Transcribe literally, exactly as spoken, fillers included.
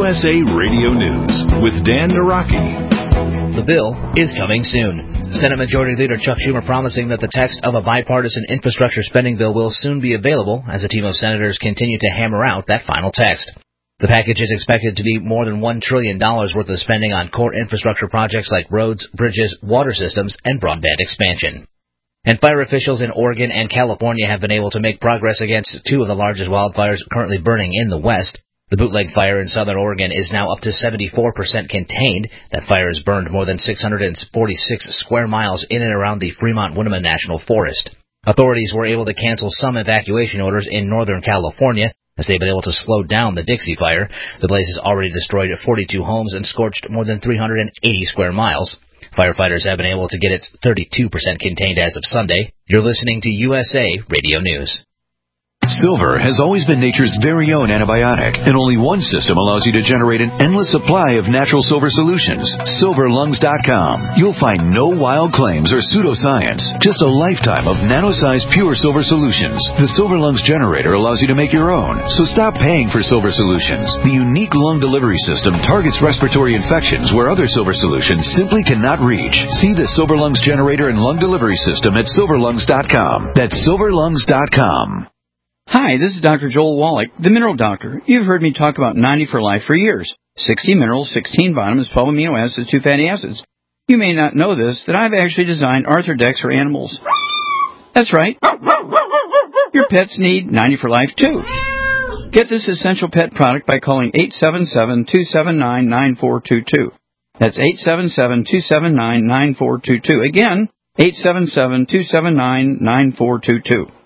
S A Radio News with Dan Naraki. The bill is coming soon. Senate Majority Leader Chuck Schumer promising that the text of a bipartisan infrastructure spending bill will soon be available as a team of senators continue to hammer out that final text. The package is expected to be more than one trillion dollars worth of spending on core infrastructure projects like roads, bridges, water systems, and broadband expansion. And fire officials in Oregon and California have been able to make progress against two of the largest wildfires currently burning in the West. The Bootleg Fire in southern Oregon is now up to seventy-four percent contained. That fire has burned more than six hundred forty-six square miles in and around the Fremont-Winneman National Forest. Authorities were able to cancel some evacuation orders in northern California as they've been able to slow down the Dixie Fire. The blaze has already destroyed forty-two homes and scorched more than three hundred eighty square miles. Firefighters have been able to get it thirty-two percent contained as of Sunday. You're listening to U S A Radio News. Silver has always been nature's very own antibiotic, and only one system allows you to generate an endless supply of natural silver solutions. silver lungs dot com. You'll find no wild claims or pseudoscience, just a lifetime of nano-sized pure silver solutions. The Silver Lungs generator allows you to make your own, so stop paying for silver solutions. The unique lung delivery system targets respiratory infections where other silver solutions simply cannot reach. See the Silver Lungs generator and lung delivery system at silver lungs dot com. That's silver lungs dot com. Hi, this is Doctor Joel Wallach, the Mineral Doctor. You've heard me talk about ninety for Life for years. sixty minerals, sixteen vitamins, twelve amino acids, two fatty acids. You may not know this, that I've actually designed Arthrodex for animals. That's right. Your pets need ninety for Life, too. Get this essential pet product by calling eight seven seven, two seven nine, nine four two two. That's eight seven seven, two seven nine, nine four two two. Again, eight seven seven, two seven nine, nine four two two.